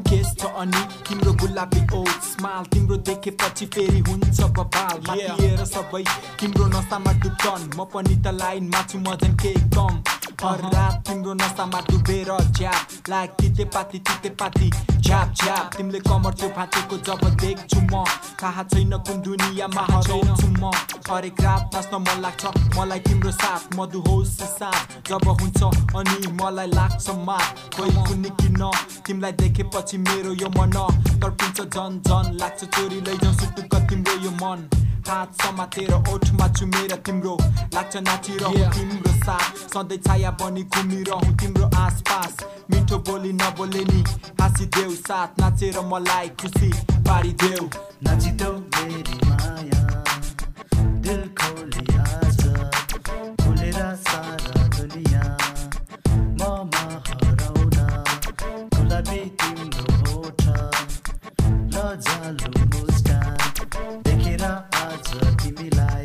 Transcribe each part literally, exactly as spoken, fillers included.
Case छ अनि तिम्रो गुलाबी ओठ स्माइल तिम्रो देखेपछि फेरि हुन्छ बबाल माथिएर सबै तिम्रो नसामा डुब्छन् म पनि त लाइनमा छु म झन् केही कम हर रात तिम्रो नसामा डुबेर झ्याप लाग तितेपाती तितेपाती झ्याप झ्याप तिमीले कमर त्यो भाँचेको जब देख्छु म थाहा छैन कुन दुनियाँमा हराउँछु म हरेक रात नाच्न मन लाग्छ मलाई तिम्रो साथ मधुहोस साथ जब हुन्छ अनि मलाई लाग्छ मात खोइ कुनै किन तिमीलाई देखेपछि मेरो यो मन तर्पिन्छ झन झन लाग्छ चोरी लैजाउँ सुटुक्क तिम्रो यो मन हात समातेर ओठमा चुमेर तिम्रो लाग्छ नाचिरहँ तिम्रो साथ सधैँ छाया बनी घुमिरहँ तिम्रो आसपास मिठो बोली नबोले नि हाँसिदेऊ साथ नाचेर मलाई खुसी पारिदेऊ नाचिदेऊ मेरी माया दिल खोली आज खुलेर सारा दुनिया ममा हराउन गुलाबी तिम्रो होठ लजालु मुस्कान देखेर आज तिमीलाई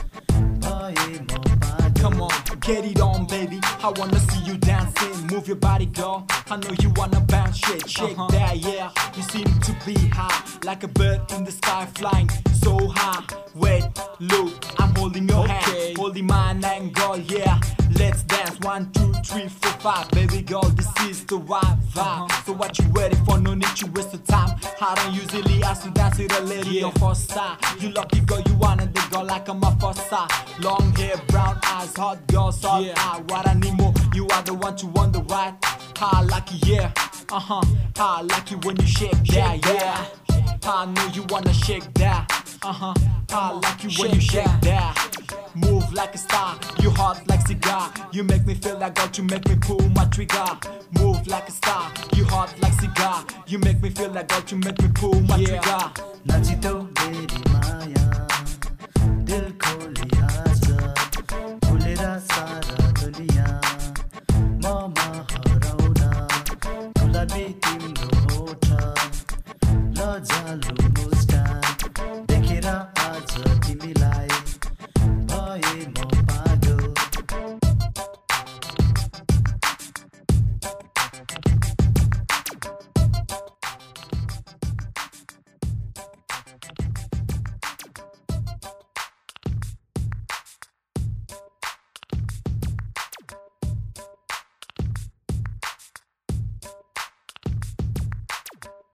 भए म पागल Come on, get it on, baby. I wanna see you dancing. Move your body, girl. I know you wanna bounce, shake, shake uh-huh. that, yeah. You seem to be high, like a bird in the sky, flying so high. Wait, look, I'm holding your okay. hand, holding mine and girl, yeah. Let's dance, one, two, three, four, five. Baby girl, this is the right vibe. Uh-huh. So what you waiting for? No need to waste the time. I don't usually ask to dance with a lady yeah. on first side. You lucky girl, you wanna the girl like I'm a first side. Long hair, brown eyes, hot girl, soft yeah. eye. What I need more, you are the one to wonder right. How lucky, yeah. Uh huh. How lucky when you shake that, yeah. I know you wanna shake that. Uh huh. How lucky when you shake that. Move like a star, you hot like cigar. You make me feel like God, you make me pull my trigger. Move like a star, you hot like cigar. You make me feel like God, you make me pull my yeah. trigger. नाचिदेऊ merry Maya